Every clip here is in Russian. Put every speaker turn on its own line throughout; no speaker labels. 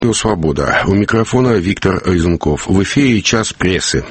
Свобода. У микрофона Виктор Резунков. В эфире «Час прессы».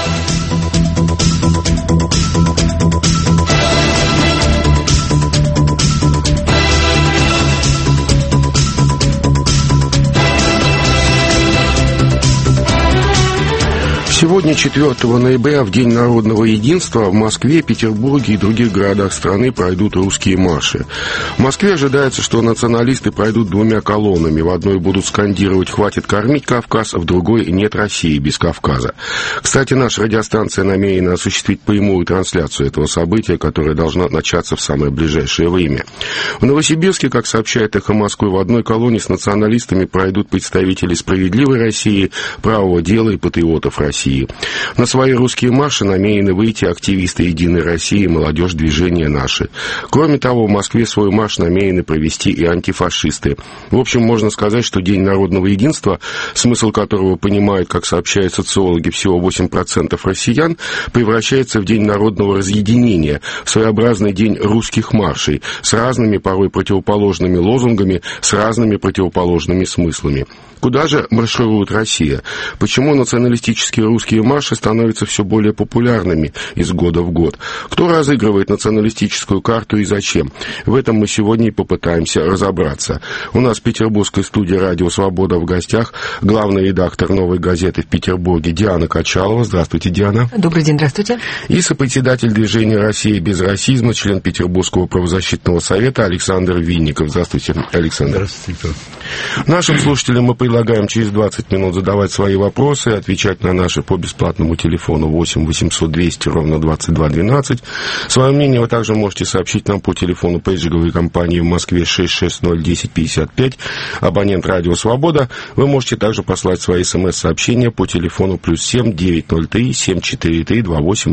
Сегодня, 4 ноября, в День народного единства, в Москве, Петербурге и других городах страны пройдут русские марши. В Москве ожидается, что националисты пройдут двумя колоннами. В одной будут скандировать «Хватит кормить Кавказ», а в другой «Нет России без Кавказа». Кстати, наша радиостанция намерена осуществить прямую трансляцию этого события, которое должно начаться в самое ближайшее время. В Новосибирске, как сообщает «Эхо Москвы», в одной колонне с националистами пройдут представители «Справедливой России», «Правого дела» и «Патриотов России». На свои русские марши намерены выйти активисты «Единой России» и молодежь движения «Наши». Кроме того, в Москве свой марш намерены провести и антифашисты. В общем, можно сказать, что День народного единства, смысл которого понимают, как сообщают социологи, всего 8% россиян, превращается в День народного разъединения, в своеобразный день русских маршей, с разными, порой противоположными лозунгами, с разными противоположными смыслами. Куда же марширует Россия? Почему националистические русские марши становятся все более популярными из года в год? Кто разыгрывает националистическую карту и зачем? В этом мы сегодня и попытаемся разобраться. У нас в петербургской студии «Радио Свобода» в гостях главный редактор «Новой газеты» в Петербурге Диана Качалова. Здравствуйте, Диана.
Добрый день, здравствуйте.
И сопредседатель движения «Россия без расизма», член Петербургского правозащитного совета Александр Винников. Здравствуйте, Александр.
Здравствуйте.
Нашим слушателям мы предлагаем через 20 минут задавать свои вопросы и отвечать на наши по бесплатному телефону 8 800 200 ровно 22 12. Свое мнение вы также можете сообщить нам по телефону пейджинговой компании в Москве 660 1055, абонент «Радио Свобода». Вы можете также послать свои смс-сообщения по телефону +7 903 743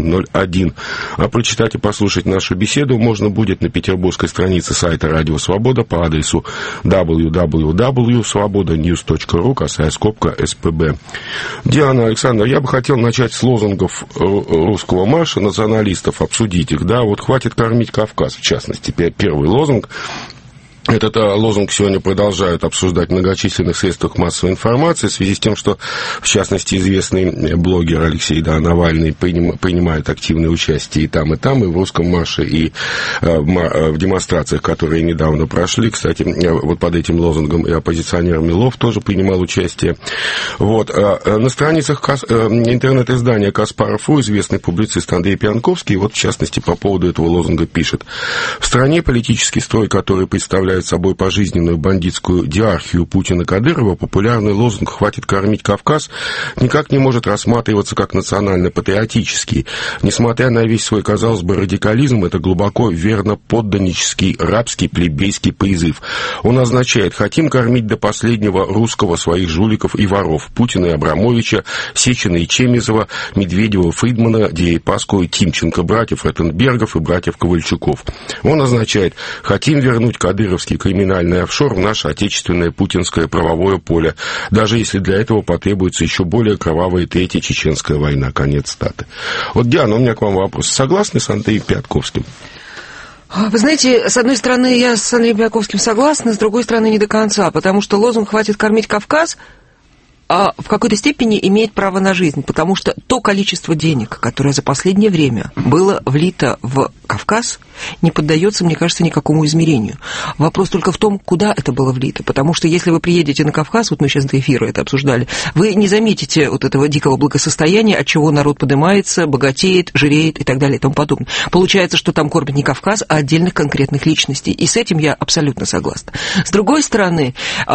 2801. А прочитать и послушать нашу беседу можно будет на петербургской странице сайта «Радио Свобода» по адресу www.svobodanews.ru, касая скобка СПБ. Диана, Александр, я бы хотел начать с лозунгов русского марша националистов, обсудить их. Да, вот «Хватит кормить Кавказ», в частности, первый лозунг. Этот лозунг сегодня продолжают обсуждать в многочисленных средствах массовой информации в связи с тем, что, в частности, известный блогер Алексей Навальный принимает активное участие и там, и в русском марше, и в демонстрациях, которые недавно прошли. Кстати, вот под этим лозунгом и оппозиционер Милов тоже принимал участие. Вот. На страницах интернет-издания «Каспаров.ру» известный публицист Андрей Пьянковский, вот, в частности, по поводу этого лозунга пишет: «В стране политический строй, который представляет собой пожизненную бандитскую диархию Путина-Кадырова, популярный лозунг «Хватит кормить Кавказ» никак не может рассматриваться как национально-патриотический. Несмотря на весь свой, казалось бы, радикализм, это глубоко верно-подданнический, рабский, плебейский призыв. Он означает: хотим кормить до последнего русского своих жуликов и воров, Путина и Абрамовича, Сечина и Чемизова, Медведева, Фридмана, Дерипаску и Тимченко, братьев Ротенбергов и братьев Ковальчуков. Он означает: хотим вернуть кадыровский криминальный офшор в наше отечественное путинское правовое поле, даже если для этого потребуется еще более кровавая третья чеченская война». Конец цитаты. Вот, Диана, у меня к вам вопрос. Согласны с Андреем Пьянковским?
Вы знаете, с одной стороны, я с Андреем Пьянковским согласна, с другой стороны, не до конца, потому что лозунг «Хватит кормить Кавказ» в какой-то степени имеет право на жизнь, потому что то количество денег, которое за последнее время было влито в Кавказ, не поддается, мне кажется, никакому измерению. Вопрос только в том, куда это было влито, потому что если вы приедете на Кавказ, вот мы сейчас до эфира это обсуждали, вы не заметите вот этого дикого благосостояния, от чего народ поднимается, богатеет, жиреет и так далее и тому подобное. Получается, что там кормят не Кавказ, а отдельных конкретных личностей, и с этим я абсолютно согласна. С другой стороны,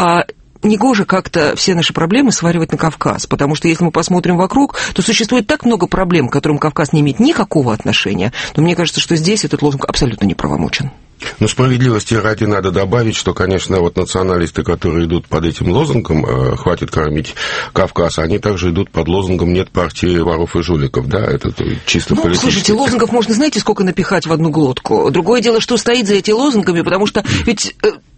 негоже как-то все наши проблемы сваливать на Кавказ, потому что если мы посмотрим вокруг, то существует так много проблем, к которым Кавказ не имеет никакого отношения, но мне кажется, что здесь этот лозунг абсолютно неправомочен.
Но справедливости ради надо добавить, что, конечно, вот националисты, которые идут под этим лозунгом «Хватит кормить Кавказ», они также идут под лозунгом «Нет партии воров и жуликов», да, это чисто политически.
Слушайте, лозунгов можно, знаете, сколько напихать в одну глотку. Другое дело, что стоит за этими лозунгами, потому что ведь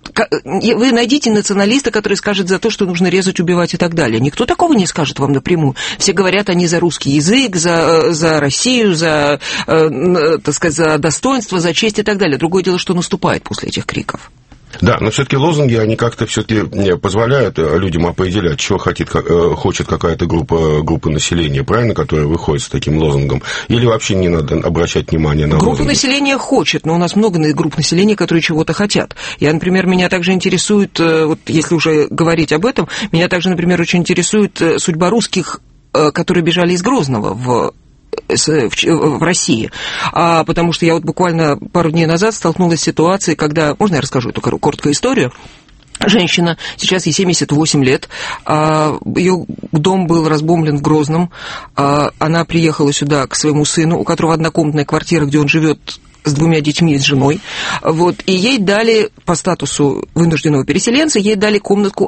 вы найдите националиста, который скажет за то, что нужно резать, убивать и так далее. Никто такого не скажет вам напрямую. Все говорят, они за русский язык, за Россию, за, так сказать, за достоинство, за честь и так далее. Другое дело, что наступает после этих криков.
Да, но все-таки лозунги, они как-то все-таки позволяют людям определять, чего хочет какая-то группа населения, правильно, которая выходит с таким лозунгом, или вообще не надо обращать внимание на лозунги?
Группа населения хочет, но у нас много групп населения, которые чего-то хотят. Например, меня также интересует, вот если уже говорить об этом, меня также, например, очень интересует судьба русских, которые бежали из Грозного в России, потому что я вот буквально пару дней назад столкнулась с ситуацией, когда, можно я расскажу эту короткую историю? Женщина, сейчас ей 78 лет, ее дом был разбомблен в Грозном, она приехала сюда к своему сыну, у которого однокомнатная квартира, где он живет с 2 детьми и с женой, вот, и ей дали, по статусу вынужденного переселенца, ей дали комнатку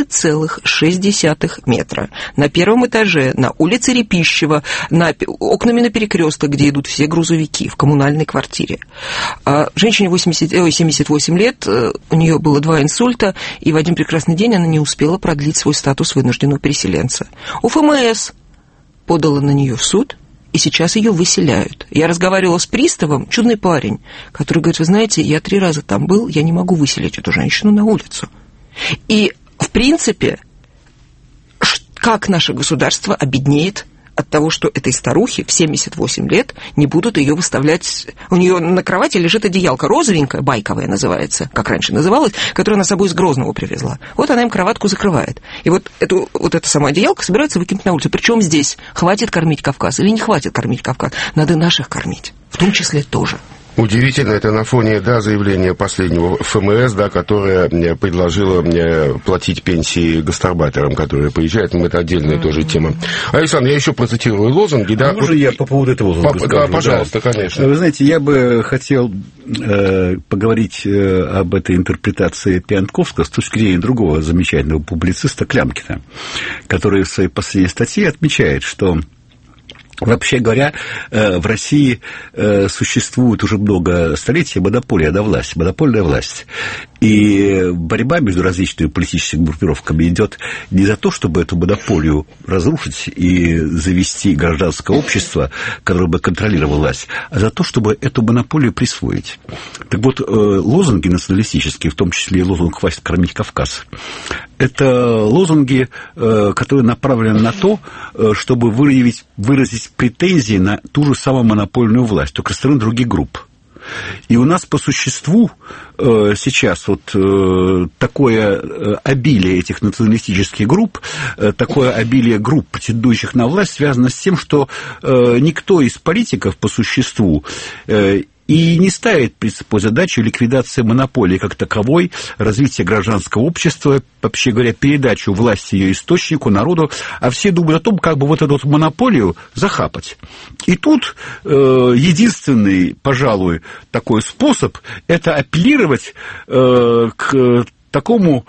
11,6 метра на 1 этаже, на улице Репищева, окнами на перекресток, где идут все грузовики, в коммунальной квартире. Женщине 78 лет, у нее было 2 инсульта, и в один прекрасный день она не успела продлить свой статус вынужденного переселенца. УФМС подала на нее в суд, и сейчас ее выселяют. Я разговаривала с приставом, чудный парень, который говорит: вы знаете, я 3 раза там был, я не могу выселить эту женщину на улицу. И, в принципе, как наше государство обеднеет от того, что этой старухе в 78 лет не будут ее выставлять... У нее на кровати лежит одеялка розовенькая, байковая называется, как раньше называлась, которую она с собой из Грозного привезла. Вот она им кроватку закрывает. И вот эта сама одеялка собирается выкинуть на улицу. Причем здесь хватит кормить Кавказ или не хватит кормить Кавказ? Надо наших кормить, в том числе тоже.
Удивительно, это на фоне, заявления последнего ФМС, которое предложило платить пенсии гастарбайтерам, которые приезжают, это отдельная тоже тема. Александр, я еще процитирую лозунги.
Можно я по поводу этого лозунга скажу?
Да, пожалуйста, конечно.
Вы знаете, я бы хотел поговорить об этой интерпретации Пиантковского с точки зрения другого замечательного публициста Клямкина, который в своей последней статье отмечает, что вообще говоря, в России существует уже много столетий монополия на власть, монопольная власть. И борьба между различными политическими группировками идет не за то, чтобы эту монополию разрушить и завести гражданское общество, которое бы контролировало власть, а за то, чтобы эту монополию присвоить. Так вот, лозунги националистические, в том числе и лозунг «Хватит кормить Кавказ», это лозунги, которые направлены на то, чтобы выразить претензии на ту же самую монопольную власть, только со стороны других групп. И у нас по существу сейчас такое обилие этих националистических групп, такое обилие групп, претендующих на власть, связано с тем, что никто из политиков по существу и не ставит перед собой задачу ликвидации монополии как таковой, развития гражданского общества, вообще говоря, передачу власти ее источнику, народу, а все думают о том, как бы эту монополию захапать. И тут единственный, пожалуй, такой способ – это апеллировать к такому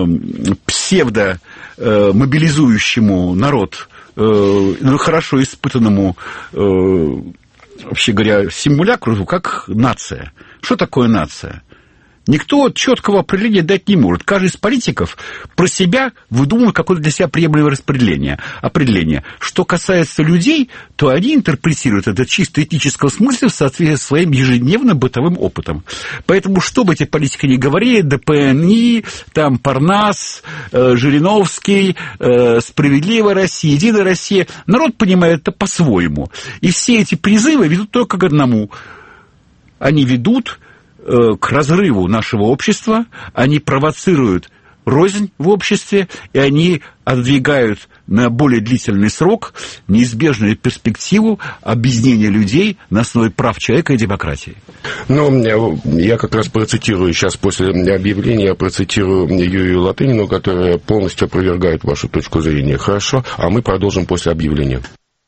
псевдомобилизующему народ, хорошо испытанному, вообще говоря, симулякру, как нация. Что такое нация? Никто четкого определения дать не может. Каждый из политиков про себя выдумывает какое-то для себя приемлемое определение. Что касается людей, то они интерпретируют это чисто этического смысла в соответствии со своим ежедневным бытовым опытом. Поэтому, что бы эти политики ни говорили, ДПНИ, Парнас, Жириновский, Справедливая Россия, Единая Россия, народ понимает это по-своему. И все эти призывы ведут только к одному. Они ведут к разрыву нашего общества, они провоцируют рознь в обществе, и они отодвигают на более длительный срок неизбежную перспективу объединения людей на основе прав человека и демократии.
Я как раз процитирую сейчас после объявления, я процитирую Юрию Латынину, которая полностью опровергает вашу точку зрения. Хорошо, а мы продолжим после объявления.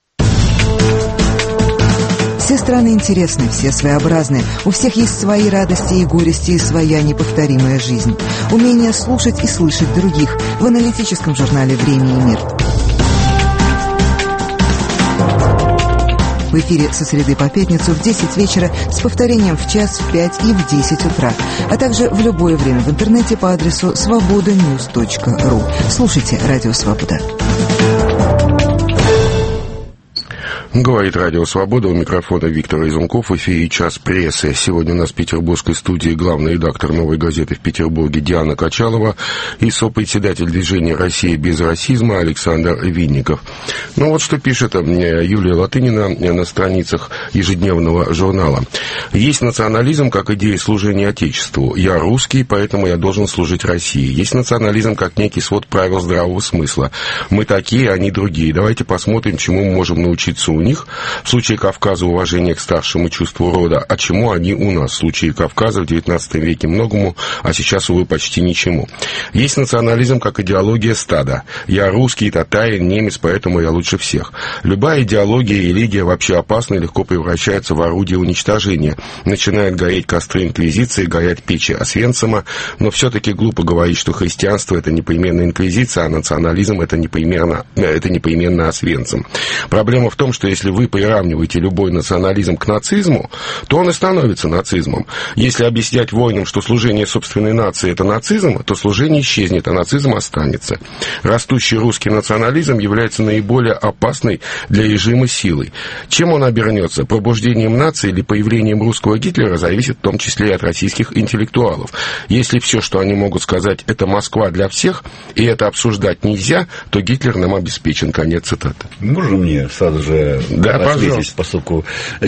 Все страны интересны, все своеобразны. У всех есть свои радости и горести, и своя неповторимая жизнь. Умение слушать и слышать других в аналитическом журнале «Время и мир». В эфире со среды по пятницу в 10 вечера с повторением в час, в 5 и в 10 утра. А также в любое время в интернете по адресу svobodanews.ru. Слушайте «Радио Свобода».
Говорит Радио Свобода, у микрофона Виктор Изунков, в эфире «Час прессы». Сегодня у нас в петербургской студии главный редактор «Новой газеты» в Петербурге Диана Качалова и сопредседатель движения «Россия без расизма» Александр Винников. Ну вот что пишет Юлия Латынина на страницах ежедневного журнала. Есть национализм как идея служения Отечеству. Я русский, поэтому я должен служить России. Есть национализм как некий свод правил здравого смысла. Мы такие, они другие. Давайте посмотрим, чему мы можем научиться у них. В случае Кавказа уважение к старшему чувству рода. А чему они у нас? В случае Кавказа в XIX веке многому, а сейчас, увы, почти ничему. Есть национализм как идеология стада. Я русский, татарин, немец, поэтому я лучше всех. Любая идеология и религия вообще опасна и легко превращается в орудие уничтожения. Начинают гореть костры инквизиции, горят печи Освенцима, но все-таки глупо говорить, что христианство это непременно инквизиция, а национализм это непременно Освенцим. Проблема в том, что если вы приравниваете любой национализм к нацизму, то он и становится нацизмом. Если объяснять воинам, что служение собственной нации – это нацизм, то служение исчезнет, а нацизм останется. Растущий русский национализм является наиболее опасной для режима силой. Чем он обернется? Пробуждением нации или появлением русского Гитлера зависит в том числе и от российских интеллектуалов. Если все, что они могут сказать, это Москва для всех, и это обсуждать нельзя, то Гитлер нам обеспечен. Конец цитаты.
Можно мне сразу же ответить, поскольку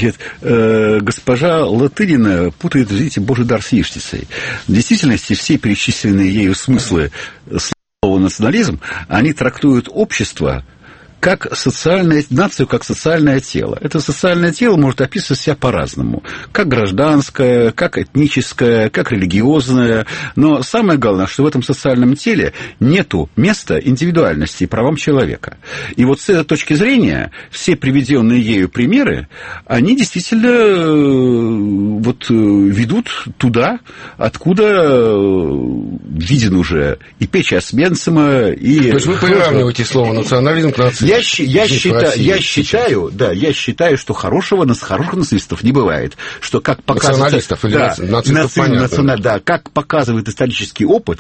госпожа Латынина путает, видите, Божий дар с яичницей. В действительности все перечисленные ею смыслы слова национализм, они трактуют общество как нацию как социальное тело. Это социальное тело может описывать себя по-разному. Как гражданское, как этническое, как религиозное. Но самое главное, что в этом социальном теле нету места индивидуальности и правам человека. И вот с этой точки зрения все приведенные ею примеры, они действительно ведут туда, откуда виден уже и печь Освенцима, и...
То есть вы приравниваете слово национализм к нацизму?
Я считаю, что хороших националистов не бывает. Что как показывает,
националистов или нацистов, понятно.
Как показывает исторический опыт,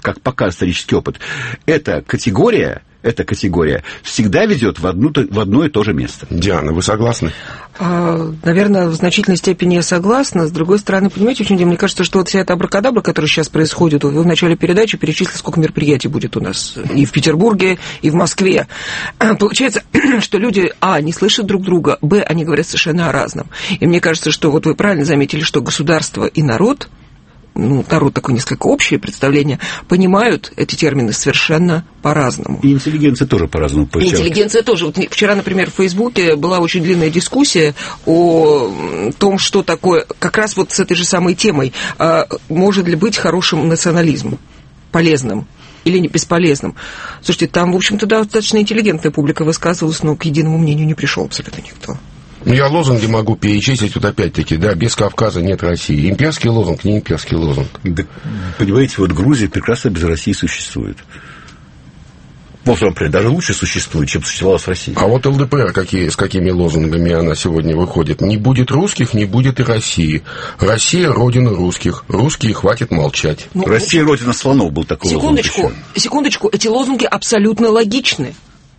эта категория всегда ведет в одно и то же место.
Диана, вы согласны?
Наверное, в значительной степени я согласна. С другой стороны, понимаете, мне кажется, что вот вся эта абракадабра, которая сейчас происходит, вы в начале передачи перечислили, сколько мероприятий будет у нас и в Петербурге, и в Москве. Получается, что люди, не слышат друг друга, они говорят совершенно о разном. И мне кажется, что вот вы правильно заметили, что государство и народ, народ такое несколько общее представление, понимают эти термины совершенно по-разному.
И интеллигенция тоже по-разному.
Интеллигенция тоже. Вот вчера, например, в Фейсбуке была очень длинная дискуссия о том, что такое, как раз вот с этой же самой темой, может ли быть хорошим национализм, полезным или не бесполезным. Слушайте, там, в общем-то, достаточно интеллигентная публика высказывалась, но к единому мнению не пришел абсолютно никто.
Я лозунги могу перечислить, вот опять-таки, без Кавказа нет России. Имперский лозунг, не имперский лозунг.
Да, понимаете, Грузия прекрасно без России существует. Например, даже лучше существует, чем существовала с Россией.
А вот ЛДПР с какими лозунгами она сегодня выходит? Не будет русских, не будет и России. Россия – родина русских. Русские хватит молчать.
Россия – родина слонов, был такой лозунг.
Секундочку, эти лозунги абсолютно логичны.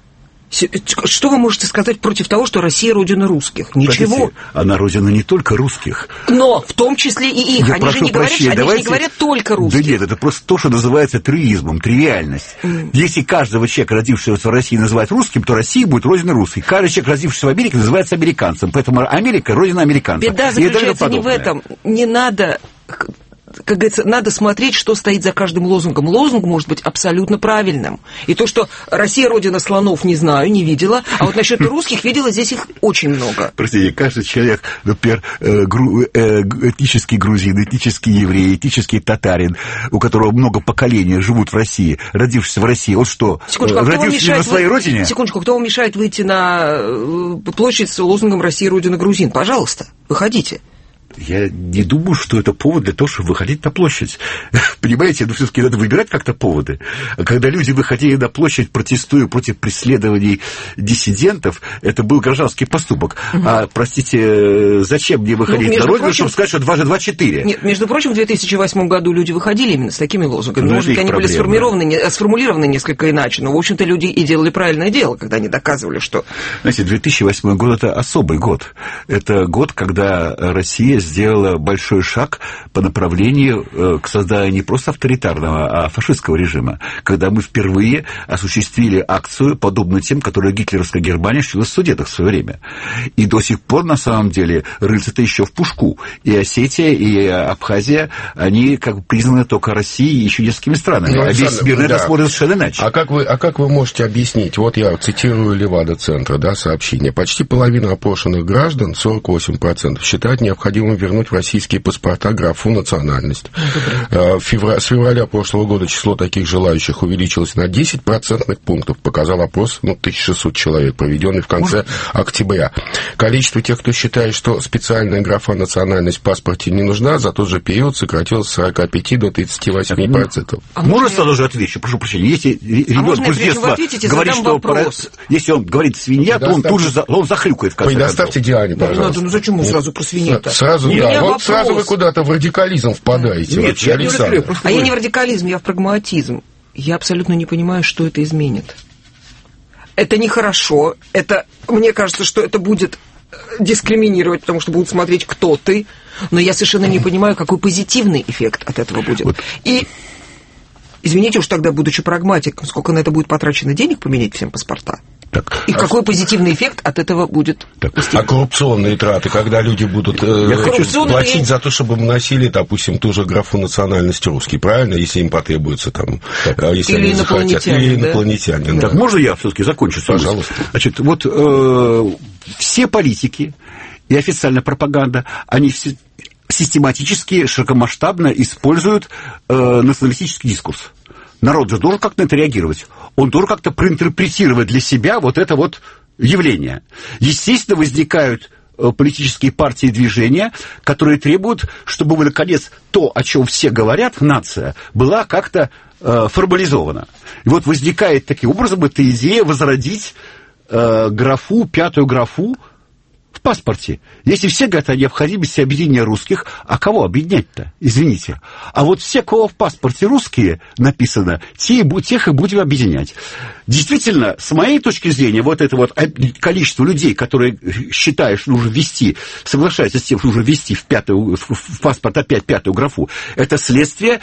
Что вы можете сказать против того, что Россия – родина русских? Ничего.
Простите, она родина не только русских.
Но в том числе и их. Они же не говорят только русских.
Да нет, это просто то, что называется тривиализмом, тривиальность. Если каждого человека, родившегося в России, называть русским, то Россия будет родина русских. Каждый человек, родившийся в Америке, называется американцем. Поэтому Америка – родина американцев.
Беда заключается не в этом. Не надо... Как говорится, надо смотреть, что стоит за каждым лозунгом. Лозунг может быть абсолютно правильным. И то, что Россия родина слонов, не знаю, не видела. А вот насчет русских видела, здесь их очень много.
Простите, каждый человек, например, этнический грузин, этнический еврей, этнический татарин, у которого много поколений живут в России, родившийся в России, он что, родившийся на своей родине?
Секундочку, кто вам мешает выйти на площадь с лозунгом «Россия родина грузин»? Пожалуйста, выходите.
Я не думаю, что это повод для того, чтобы выходить на площадь. Понимаете, ну, все-таки надо выбирать как-то поводы. Когда люди выходили на площадь, протестуя против преследований диссидентов, это был гражданский поступок. А, простите, зачем мне выходить на родину, чтобы сказать, что 2 же 2 – 4?
Нет, между прочим, в 2008 году люди выходили именно с такими лозунгами. Может быть, они были сформулированы несколько иначе, но, в общем-то, люди и делали правильное дело, когда они доказывали, что...
Знаете, 2008 год – это особый год. Это год, когда Россия сделала большой шаг по направлению к созданию не просто авторитарного, а фашистского режима, когда мы впервые осуществили акцию, подобную тем, которую гитлеровская Германия осуществила в Судетах в свое время. И до сих пор, на самом деле, рыльца-то еще в пушку. И Осетия, и Абхазия, они как бы признаны только Россией и еще несколькими странами. А весь мир на это смотрит совершенно иначе.
А как вы можете объяснить? Вот я цитирую Левада-центра, да, сообщение. Почти половина опрошенных граждан, 48%, считают необходимым вернуть в российские паспорта графу «национальность». С февраля прошлого года число таких желающих увеличилось на 10% пунктов, показал опрос 1600 человек, проведенный в конце октября. Количество тех, кто считает, что специальная графа «национальность» в паспорте не нужна, за тот же период сократилось с 45 до 38%.
Можно сразу же отвечу? Прошу прощения. Если ребенку с детства говорит, что если он говорит «свинья», то он тут же захрюкает в конце концов.
Предоставьте Диане, пожалуйста.
Ну зачем мы сразу про свинью-то?
Сразу, да. Вот сразу вы куда-то в радикализм впадаете.
Нет, я не
Александр.
А я не в радикализм, я в прагматизм. Я абсолютно не понимаю, что это изменит. Это нехорошо. Это, мне кажется, что это будет дискриминировать, потому что будут смотреть, кто ты. Но я совершенно не понимаю, какой позитивный эффект от этого будет. Вот. И, извините уж тогда, будучи прагматиком, сколько на это будет потрачено денег поменять всем паспорта? Так. И какой позитивный эффект от этого будет?
А коррупционные траты, когда люди будут платить за то, чтобы носили, допустим, ту же графу «национальность» русский, правильно? Если им потребуется там, если
или
они захотят. Или инопланетяне.
Так, можно я все-таки закончу?
Пожалуйста.
Значит, вот все политики и официальная пропаганда, они все систематически, широкомасштабно используют националистический дискурс. Народ же должен как-то на это реагировать. Он должен как-то проинтерпретировать для себя вот это вот явление. Естественно, возникают политические партии и движения, которые требуют, чтобы, наконец, то, о чем все говорят, нация, была как-то формализована. И вот возникает таким образом эта идея возродить графу, пятую графу в паспорте. Если все говорят о необходимости объединения русских, а кого объединять-то? Извините. А вот все, кого в паспорте русские написано, тех и будем объединять. Действительно, с моей точки зрения, вот это вот количество людей, которые считают, что нужно ввести, соглашаются с тем, что нужно ввести в паспорт опять пятую графу, это следствие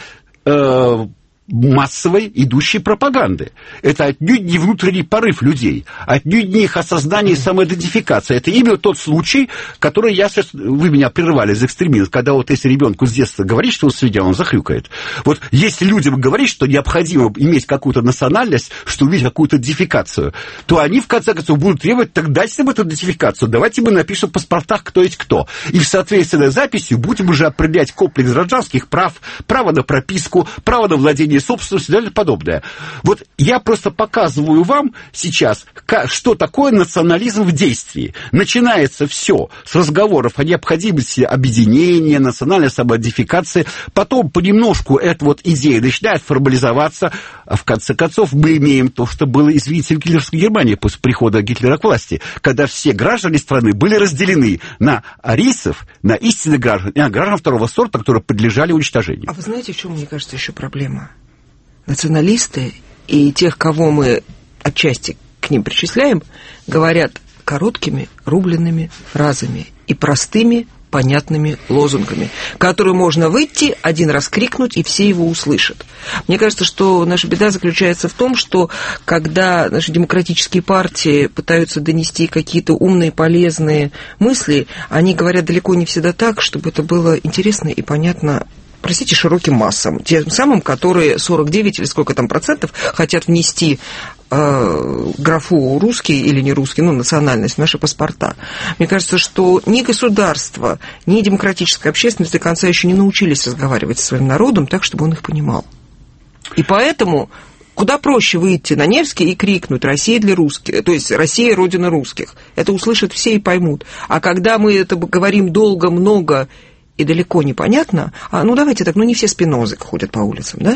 массовой идущей пропаганды. Это отнюдь не внутренний порыв людей, отнюдь не их осознание и самоидентификация. Это именно тот случай, который я сейчас... Вы меня прервали за экстремизм, когда вот если ребенку с детства говорить, что он свинья, он захрюкает. Вот если людям говорить, что необходимо иметь какую-то национальность, что иметь какую-то идентификацию, то они, в конце концов, будут требовать, так дайте нам эту идентификацию, давайте мы напишем в паспортах, кто есть кто. И в соответствии с записью будем уже определять комплекс гражданских прав, право на прописку, право на владение собственности и далее подобное. Вот я просто показываю вам сейчас, что такое национализм в действии. Начинается все с разговоров о необходимости объединения, национальной самоидентификации. Потом понемножку эта вот идея начинает формализоваться. А в конце концов мы имеем то, что было, извините, в гитлеровской Германии после прихода Гитлера к власти, когда все граждане страны были разделены на арийцев, на истинных граждан и на граждан второго сорта, которые подлежали уничтожению.
А вы знаете, в чем, мне кажется, еще проблема? Националисты и тех, кого мы отчасти к ним причисляем, говорят короткими рубленными фразами и простыми понятными лозунгами, которые можно выйти, один раз крикнуть, и все его услышат. Мне кажется, что наша беда заключается в том, что когда наши демократические партии пытаются донести какие-то умные, полезные мысли, они говорят далеко не всегда так, чтобы это было интересно и понятно, простите, широким массам, тем самым, которые 49 или сколько там процентов хотят внести графу русский или не русский, национальность в наши паспорта. Мне кажется, что ни государство, ни демократическая общественность до конца еще не научились разговаривать со своим народом так, чтобы он их понимал. И поэтому куда проще выйти на Невский и крикнуть «Россия для русских», то есть «Россия – родина русских». Это услышат все и поймут. А когда мы это говорим долго, много и далеко непонятно, давайте так, не все Спинозы ходят по улицам, да?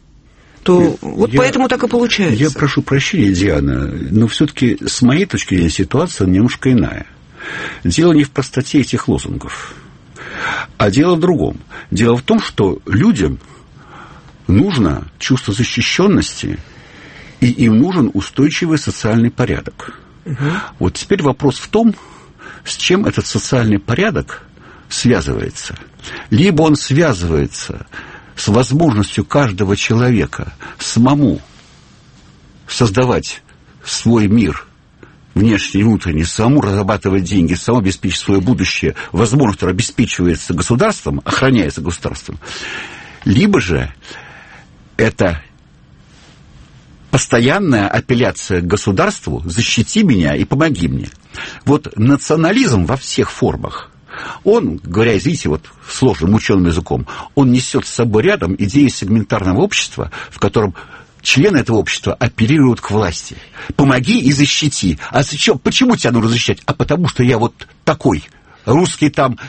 То поэтому так и получается.
Я прошу прощения, Диана, но все-таки с моей точки зрения ситуация немножко иная. Дело не в простоте этих лозунгов, а дело в другом. Дело в том, что людям нужно чувство защищенности, и им нужен устойчивый социальный порядок. Вот теперь вопрос в том, с чем этот социальный порядок связывается. Либо он связывается с возможностью каждого человека самому создавать свой мир, внешний и внутренний, самому разрабатывать деньги, самому обеспечить свое будущее, возможность, которая обеспечивается государством, охраняется государством, либо же это постоянная апелляция к государству «защити меня и помоги мне». Вот национализм во всех формах, он, говоря, извините, сложным ученым языком, он несет с собой рядом идею сегментарного общества, в котором члены этого общества апеллируют к власти. Помоги и защити. А почему тебя нужно защищать? А потому что я такой. Русский там...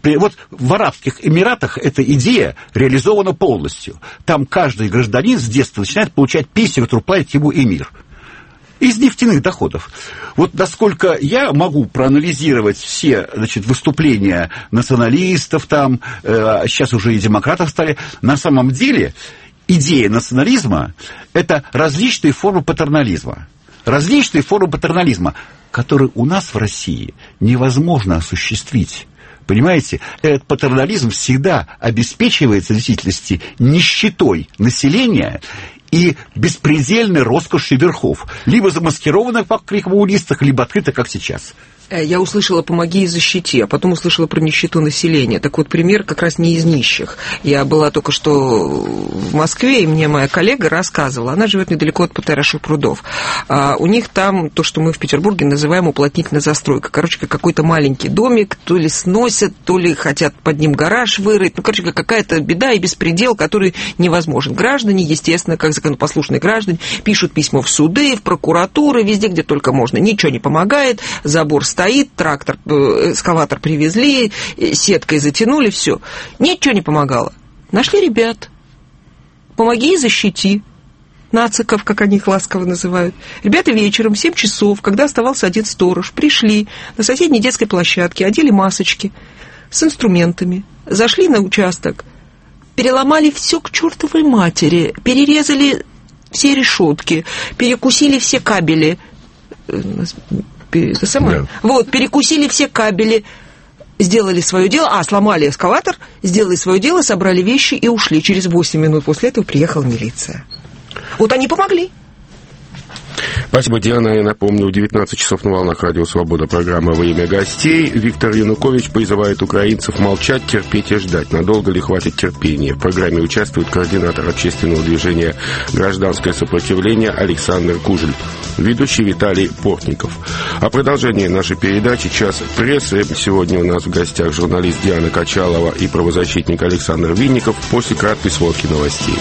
в Арабских Эмиратах эта идея реализована полностью. Там каждый гражданин с детства начинает получать пенсию, которую платит ему эмир. Из нефтяных доходов. Насколько я могу проанализировать все, выступления националистов там, сейчас уже и демократов стали, на самом деле идея национализма – это различные формы патернализма. Различные формы патернализма, которые у нас в России невозможно осуществить. Понимаете, этот патернализм всегда обеспечивается в действительности нищетой населения и беспредельной роскошью верхов, либо замаскированных при коммунистах, либо открыто, как сейчас.
Я услышала «помоги и защити», а потом услышала про нищету населения. Так вот, пример как раз не из нищих. Я была только что в Москве, и мне моя коллега рассказывала, она живет недалеко от Потараших прудов. У них там то, что мы в Петербурге называем уплотнительная застройка. Какой-то маленький домик, то ли сносят, то ли хотят под ним гараж вырыть. Какая-то беда и беспредел, который невозможен. Граждане, естественно, как законопослушные граждане, пишут письма в суды, в прокуратуры, везде, где только можно. Ничего не помогает, забор стоит, трактор, экскаватор привезли, сеткой затянули, все. Ничего не помогало. Нашли ребят. Помоги и защити. Нациков, как они их ласково называют. Ребята вечером в 7 часов, когда оставался один сторож, пришли на соседней детской площадке, одели масочки с инструментами, зашли на участок, переломали все к чертовой матери, перерезали все решетки, перекусили все кабели. Перекусили все кабели, сделали свое дело, сломали эскаватор, сделали свое дело, собрали вещи и ушли. Через 8 минут после этого приехала милиция. Они помогли.
Спасибо, Диана. Я напомню, в 19 часов на волнах Радио Свобода программа «Во имя гостей». Виктор Янукович призывает украинцев молчать, терпеть и ждать. Надолго ли хватит терпения? В программе участвует координатор общественного движения «Гражданское сопротивление» Александр Кужель, ведущий Виталий Портников. О продолжении нашей передачи «Час прессы». Сегодня у нас в гостях журналист Диана Качалова и правозащитник Александр Винников после краткой сводки новостей.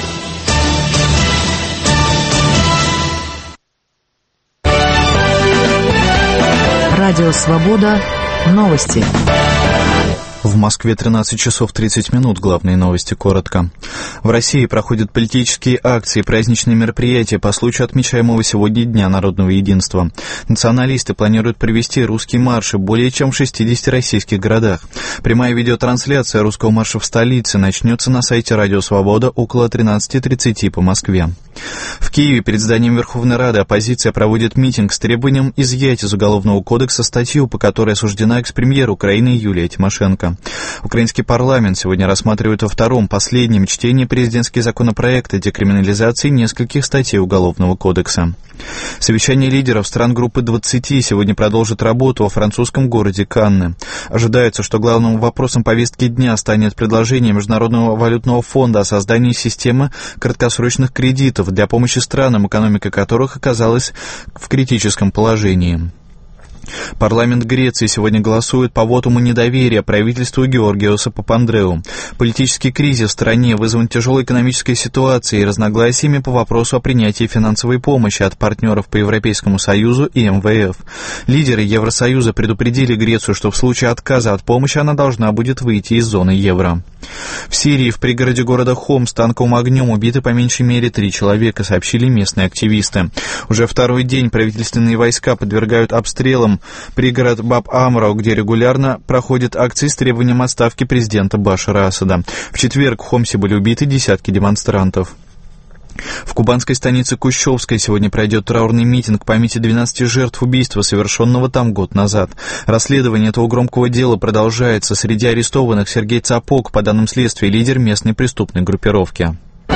Радио «Свобода». Новости.
В Москве 13 часов 30 минут. Главные новости коротко. В России проходят политические акции и праздничные мероприятия по случаю отмечаемого сегодня Дня народного единства. Националисты планируют провести русские марши более чем в 60 российских городах. Прямая видеотрансляция русского марша в столице начнется на сайте Радио Свобода около 13:30 по Москве. В Киеве перед зданием Верховной Рады оппозиция проводит митинг с требованием изъять из Уголовного кодекса статью, по которой осуждена экс-премьер Украины Юлия Тимошенко. Украинский парламент сегодня рассматривает во втором, последнем чтении президентский законопроект о декриминализации нескольких статей Уголовного кодекса. Совещание лидеров стран группы 20 сегодня продолжит работу во французском городе Канны. Ожидается, что главным вопросом повестки дня станет предложение Международного валютного фонда о создании системы краткосрочных кредитов для помощи странам, экономика которых оказалась в критическом положении. Парламент Греции сегодня голосует по вотуму недоверия правительству Георгиоса Папандреу. Политический кризис в стране вызван тяжелой экономической ситуацией и разногласиями по вопросу о принятии финансовой помощи от партнеров по Европейскому Союзу и МВФ. Лидеры Евросоюза предупредили Грецию, что в случае отказа от помощи она должна будет выйти из зоны евро. В Сирии в пригороде города Хомс танковым огнем убиты по меньшей мере 3 человека, сообщили местные активисты. Уже второй день правительственные войска подвергают обстрелам пригород Баб-Амрау, где регулярно проходят акции с требованием отставки президента Башара Асада. В четверг в Хомсе были убиты десятки демонстрантов. В кубанской станице Кущевской сегодня пройдет траурный митинг памяти 12 жертв убийства, совершенного там год назад. Расследование этого громкого дела продолжается. Среди арестованных Сергей Цапок, по данным следствия, лидер местной преступной группировки.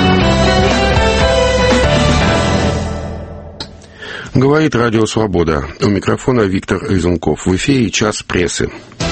Говорит Радио Свобода. У микрофона Виктор Резунков. В эфире «Час прессы».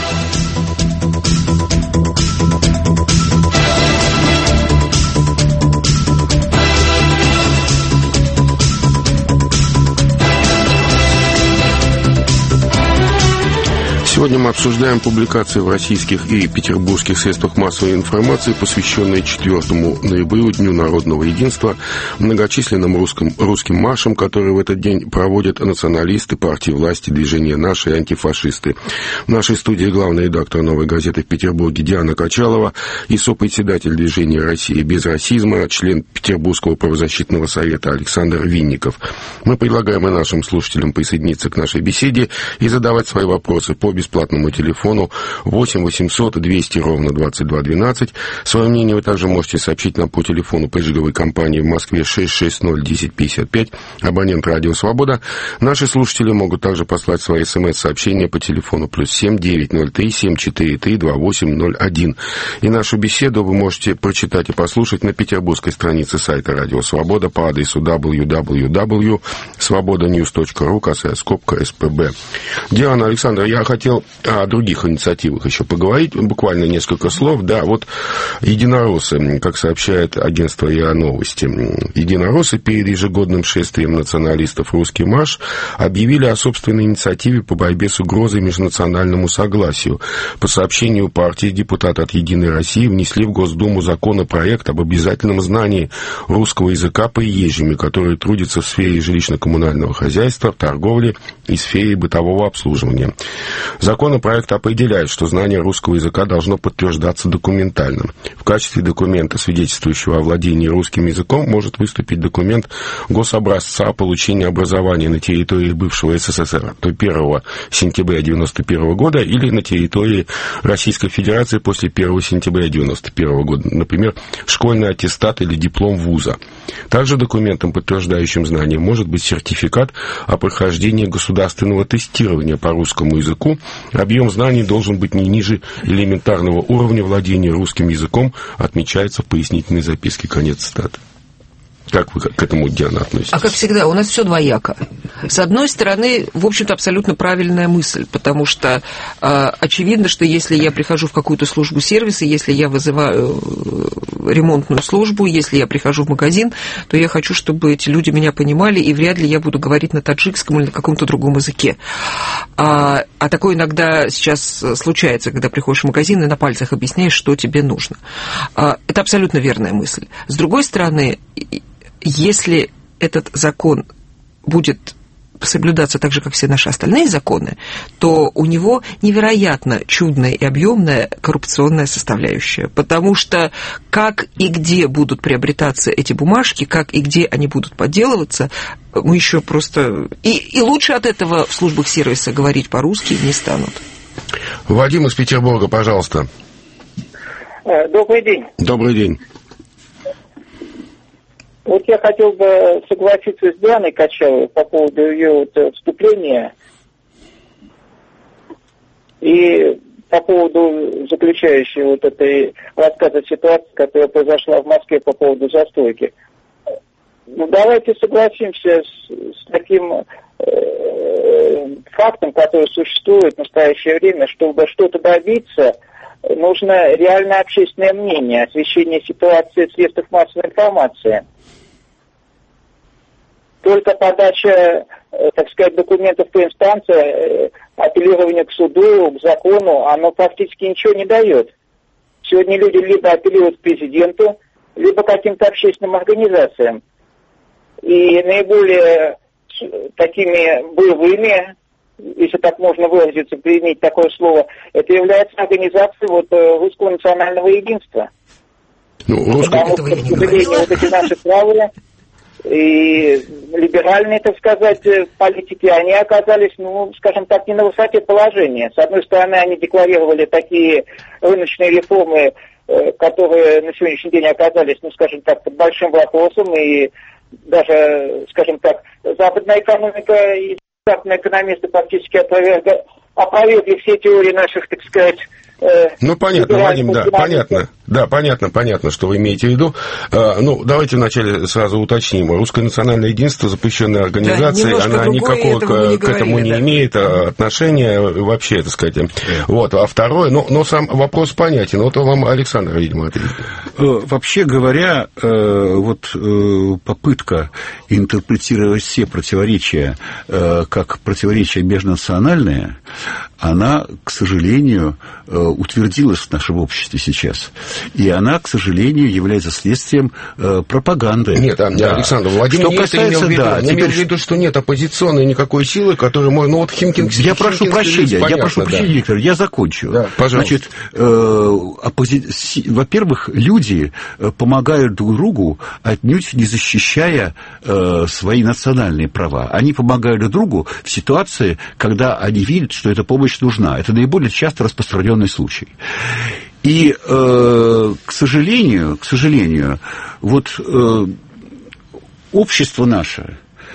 Сегодня мы обсуждаем публикации в российских и петербургских средствах массовой информации, посвященные 4 ноября, Дню народного единства, многочисленным русским маршам, которые в этот день проводят националисты, партии власти, движения «Наши» и антифашисты. В нашей студии главный редактор «Новой газеты» в Петербурге Диана Качалова и сопредседатель движения «Россия без расизма», член Петербургского правозащитного совета Александр Винников. Мы предлагаем и нашим слушателям присоединиться к нашей беседе и задавать свои вопросы по бесплатному телефону 8 800 200 ровно 2212. Свое мнение вы также можете сообщить нам по телефону пэджиговой компании в Москве 660-1055, абонент Радио Свобода. Наши слушатели могут также послать свои смс-сообщения по телефону +7 903 743 2801. И нашу беседу вы можете прочитать и послушать на петербургской странице сайта Радио Свобода по адресу www.svobodanews.ru, косая скобка СПБ. Диана, Александр, я хотел о других инициативах еще поговорить, буквально несколько слов. Да, вот единороссы, как сообщает агентство РИА Новости, единороссы перед ежегодным шествием националистов «Русский марш» объявили о собственной инициативе по борьбе с угрозой межнациональному согласию. По сообщению партии, депутаты от «Единой России» внесли в Госдуму законопроект об обязательном знании русского языка приезжими, которые трудятся в сфере жилищно-коммунального хозяйства, торговли и сфере бытового обслуживания. Законопроект определяет, что знание русского языка должно подтверждаться документально. В качестве документа, свидетельствующего о владении русским языком, может выступить документ гособразца о получении образования на территории бывшего СССР до 1 сентября 1991 года или на территории Российской Федерации после 1 сентября 1991 года, например, школьный аттестат или диплом вуза. Также документом, подтверждающим знание, может быть сертификат о прохождении государственного тестирования по русскому языку. Объем знаний должен быть не ниже элементарного уровня владения русским языком, отмечается в пояснительной записке. Конец цитаты. Как вы к этому, Диана, относитесь?
А как всегда, у нас все двояко. С одной стороны, в общем-то, абсолютно правильная мысль, потому что очевидно, что если я прихожу в какую-то службу сервиса, если я вызываю ремонтную службу, если я прихожу в магазин, то я хочу, чтобы эти люди меня понимали, и вряд ли я буду говорить на таджикском или на каком-то другом языке. А такое иногда сейчас случается, когда приходишь в магазин и на пальцах объясняешь, что тебе нужно. Это абсолютно верная мысль. С другой стороны, если этот закон будет соблюдаться так же, как все наши остальные законы, то у него невероятно чудная и объемная коррупционная составляющая. Потому что как и где будут приобретаться эти бумажки, как и где они будут подделываться, мы еще просто... И лучше от этого в службах сервиса говорить по-русски не станут.
Вадим из Петербурга, пожалуйста.
Добрый день.
Добрый день.
Вот я хотел бы согласиться с Дианой Качаловой по поводу ее вступления и по поводу заключающей этой рассказа ситуации, которая произошла в Москве по поводу застройки. Ну, давайте согласимся с таким фактом, который существует в настоящее время. Чтобы что-то добиться, нужно реальное общественное мнение, освещение ситуации в средствах массовой информации. Только подача, так сказать, документов по инстанции апеллирование к суду, к закону, оно практически ничего не дает. Сегодня люди либо апеллируют к президенту, либо каким-то общественным организациям. И наиболее такими боевыми, если так можно выразиться, применить такое слово, это является организацией Русского национального единства. Потому что, к сожалению, вот эти наши правые и либеральные, так сказать, политики, они оказались, скажем так, не на высоте положения. С одной стороны, они декларировали такие рыночные реформы, которые на сегодняшний день оказались, скажем так, под большим вопросом, и даже, скажем так, западная экономика и западные экономисты практически опровергли все теории наших, так сказать,
понятно, Вадим, да, понятно, что вы имеете в виду. Давайте вначале сразу уточним. Русское национальное единство, запрещенная организация, она никакого к этому не имеет отношения вообще, так сказать. А второе, но сам вопрос понятен. Вам Александр, видимо, ответит.
Вообще говоря, попытка интерпретировать все противоречия как противоречия межнациональные, она, к сожалению, утвердилась в нашем обществе сейчас. И она, к сожалению, является следствием пропаганды.
Нет, Александр, Владимир имел в виду, что нет оппозиционной никакой силы, которая можно... Химкинг...
Я прошу прощения, Виктор, я закончу.
Да, пожалуйста.
Во-первых, люди помогают друг другу, отнюдь не защищая свои национальные права. Они помогают друг другу в ситуации, когда они видят, что эта помощь нужна. Это наиболее часто распространенный случай. И, к сожалению, общество наше,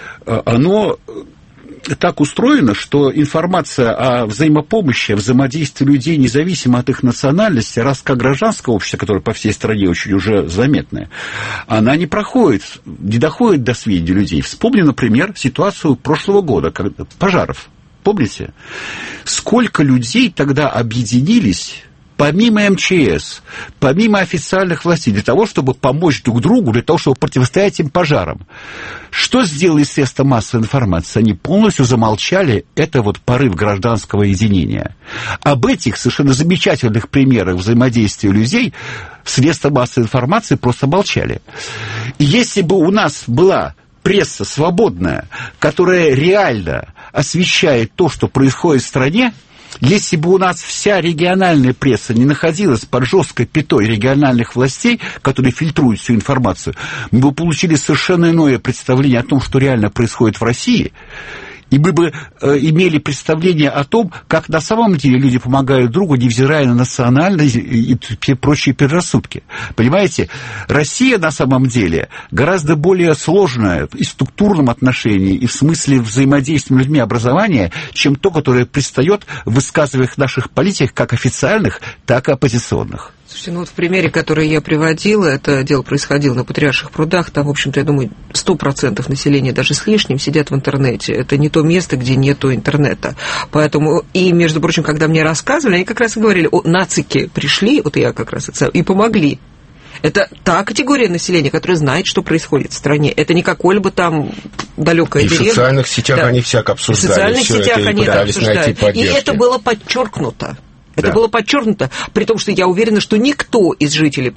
оно так устроено, что информация о взаимопомощи, о взаимодействии людей, независимо от их национальности, раз как гражданское общество, которое по всей стране очень уже заметное, она не доходит до сведений людей. Вспомним, например, ситуацию прошлого года, пожаров. Помните? Сколько людей тогда объединились, помимо МЧС, помимо официальных властей, для того, чтобы помочь друг другу, для того, чтобы противостоять им пожарам. Что сделали средства массовой информации? Они полностью замолчали это порыв гражданского единения. Об этих совершенно замечательных примерах взаимодействия людей средства массовой информации просто молчали. И если бы у нас была пресса свободная, которая реально освещает то, что происходит в стране, если бы у нас вся региональная пресса не находилась под жесткой пятой региональных властей, которые фильтруют всю информацию, мы бы получили совершенно иное представление о том, что реально происходит в России, и мы бы имели представление о том, как на самом деле люди помогают другу, невзирая на национальность и прочие предрассудки. Понимаете, Россия на самом деле гораздо более сложная и в структурном отношении, и в смысле взаимодействия с людьми образования, чем то, которое предстает в высказываниях наших политиков, как официальных, так и оппозиционных.
Слушайте, в примере, который я приводила, это дело происходило на Патриарших прудах, там, в общем-то, я думаю, 100% населения, даже с лишним, сидят в интернете. Это не то место, где нету интернета. Поэтому, и, между прочим, когда мне рассказывали, они как раз и говорили, нацики пришли, я как раз и помогли. Это та категория населения, которая знает, что происходит в стране. Это не какой-либо там далекая деревня.
И в социальных сетях они всяк обсуждали.
В социальных сетях они это обсуждают. И это было подчеркнуто. Это было подчеркнуто, при том, что я уверена, что никто из жителей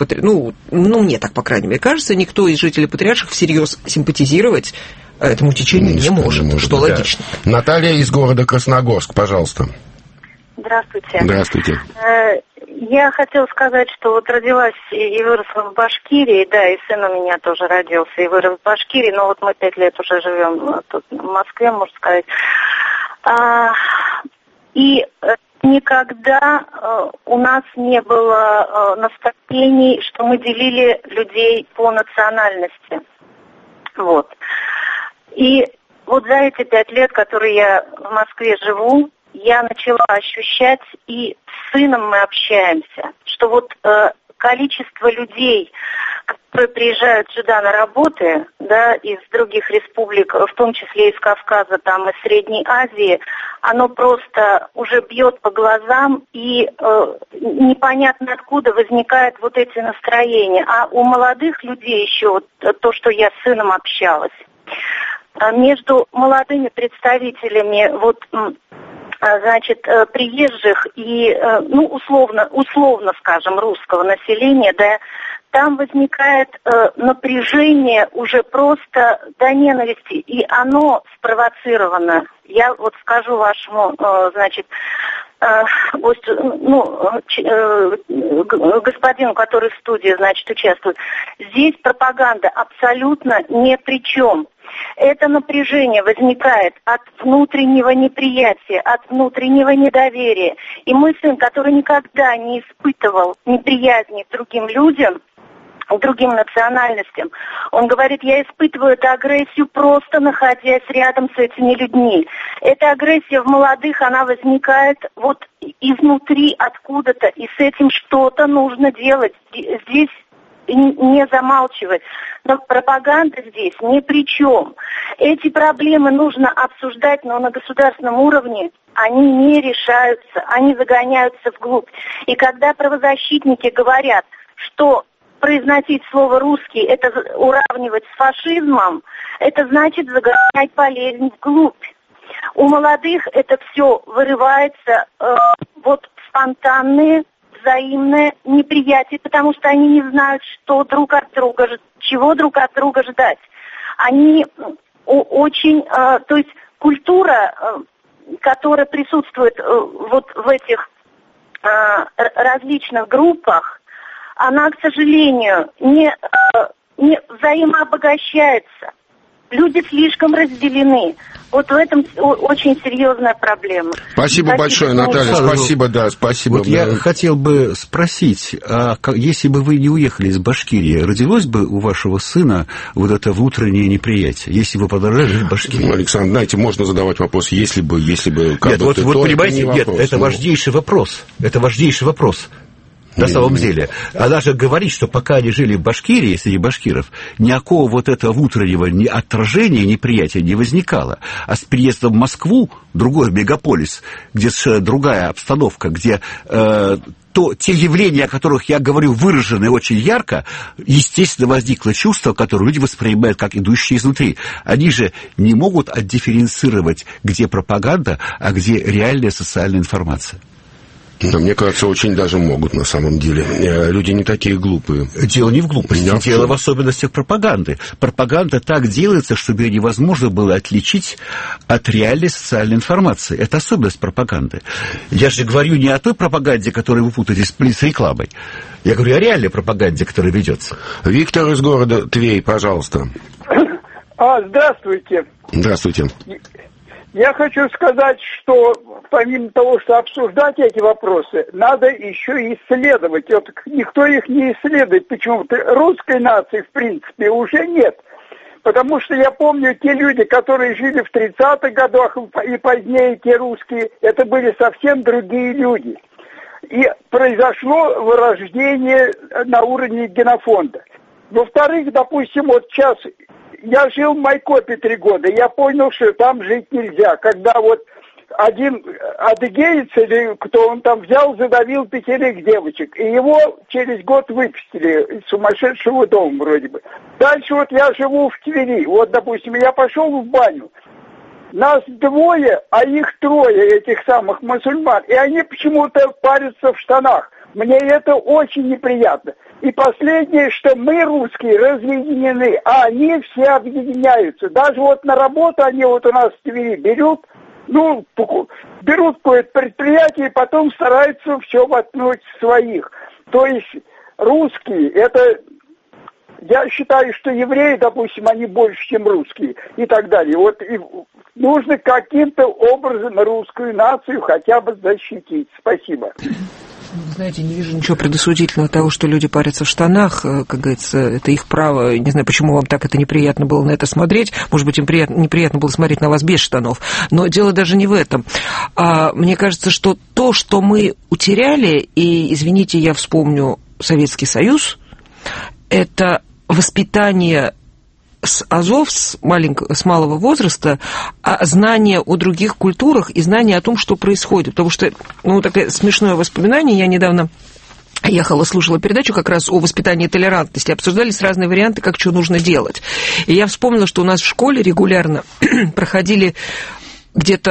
мне так, по крайней мере, кажется, никто из жителей Патриарших всерьез симпатизировать этому течению не может, что логично.
Наталья из города Красногорск, пожалуйста.
Здравствуйте.
Здравствуйте.
Я хотела сказать, что родилась и выросла в Башкирии, и сын у меня тоже родился и вырос в Башкирии, но мы 5 лет уже живем тут в Москве, можно сказать. И никогда у нас не было настроений, что мы делили людей по национальности. И за эти 5 лет, которые я в Москве живу, я начала ощущать, и с сыном мы общаемся, что количество людей, которые приезжают сюда на работы, из других республик, в том числе из Кавказа, из Средней Азии, оно просто уже бьет по глазам, и непонятно откуда возникают эти настроения. А у молодых людей еще, то, что я с сыном общалась, между молодыми представителями значит, приезжих и, ну, условно, скажем, русского населения, да, там возникает напряжение уже просто до ненависти, и оно спровоцировано. Я вот скажу вашему, значит, гостю, господину, который в студии, значит, участвует, здесь пропаганда абсолютно ни при чем. Это напряжение возникает от внутреннего неприятия, от внутреннего недоверия. И мой сын, который никогда не испытывал неприязни к другим людям, к другим национальностям, он говорит, я испытываю эту агрессию, просто находясь рядом с этими людьми. Эта агрессия в молодых, она возникает вот изнутри, откуда-то, и с этим что-то нужно делать. Здесь не замалчивать. Но пропаганда здесь ни при чем. Эти проблемы нужно обсуждать, но на государственном уровне они не решаются, они загоняются вглубь. И когда правозащитники говорят, что произносить слово «русский» — это уравнивать с фашизмом, это значит загонять болезнь вглубь. У молодых это все вырывается вот спонтанные, взаимное неприятие, потому что они не знают, что друг от друга, чего друг от друга ждать. Они очень, то есть культура, которая присутствует вот в этих различных группах, она, к сожалению, не взаимообогащается. Люди слишком разделены. Вот в этом очень серьезная проблема.
Спасибо большое, Наталья. Спасибо, да, спасибо.
Вот я хотел бы спросить, если бы вы не уехали из Башкирии, родилось бы у вашего сына вот это внутреннее неприятие, если бы продолжали жить в Башкирии?
Александр, знаете, можно задавать вопрос, если бы...
Нет, вот понимаете, это важнейший вопрос. Это важнейший вопрос. На самом деле. Она же говорит, что пока они жили в Башкирии, среди башкиров, никакого вот этого внутреннего отражения, неприятия не возникало. А с приездом в Москву, другой мегаполис, где совершенно другая обстановка, где те явления, о которых я говорю, выражены очень ярко, естественно, возникло чувство, которое люди воспринимают как идущее изнутри. Они же не могут отдифференцировать, где пропаганда, а где реальная социальная информация.
Да, мне кажется, очень даже могут на самом деле. Люди не такие глупые.
Дело не в глупости, дело в особенностях пропаганды. Пропаганда так делается, чтобы ее невозможно было отличить от реальной социальной информации. Это особенность пропаганды. Я же говорю не о той пропаганде, которую вы путаете с рекламой. Я говорю о реальной пропаганде, которая ведется.
Виктор из города Тверь, пожалуйста.
Здравствуйте.
Здравствуйте.
Я хочу сказать, что помимо того, что обсуждать эти вопросы, надо еще и исследовать. Вот никто их не исследует. Почему-то русской нации, в принципе, уже нет. Потому что я помню, те люди, которые жили в 30-х годах и позднее, те русские, это были совсем другие люди. И произошло вырождение на уровне генофонда. Во-вторых, допустим, вот сейчас... Я жил в Майкопе 3 года, я понял, что там жить нельзя. Когда вот один адыгеец, или кто он там взял, задавил 5 девочек, и его через год выпустили из сумасшедшего дома вроде бы. Дальше вот я живу в Твери, вот, допустим, я пошел в баню. Нас 2, а их 3, этих самых мусульман, и они почему-то парятся в штанах. Мне это очень неприятно. И последнее, что мы, русские, разъединены, а они все объединяются. Даже вот на работу они вот у нас в Твери берут какое-то предприятие и потом стараются все воткнуть своих. То есть русские, это... Я считаю, что евреи, допустим, они больше, чем русские и так далее. Вот и нужно каким-то образом русскую нацию хотя бы защитить. Спасибо.
Знаете, не вижу ничего предосудительного того, что люди парятся в штанах. Как говорится, это их право. Не знаю, почему вам так это неприятно было на это смотреть. Может быть, им неприятно было смотреть на вас без штанов. Но дело даже не в этом. Мне кажется, что то, что мы утеряли, и, извините, я вспомню Советский Союз, это воспитание с азов, с малого возраста, знания о других культурах и знания о том, что происходит. Потому что, такое смешное воспоминание, я недавно ехала, слушала передачу как раз о воспитании толерантности, обсуждались разные варианты, как что нужно делать. И я вспомнила, что у нас в школе регулярно проходили где-то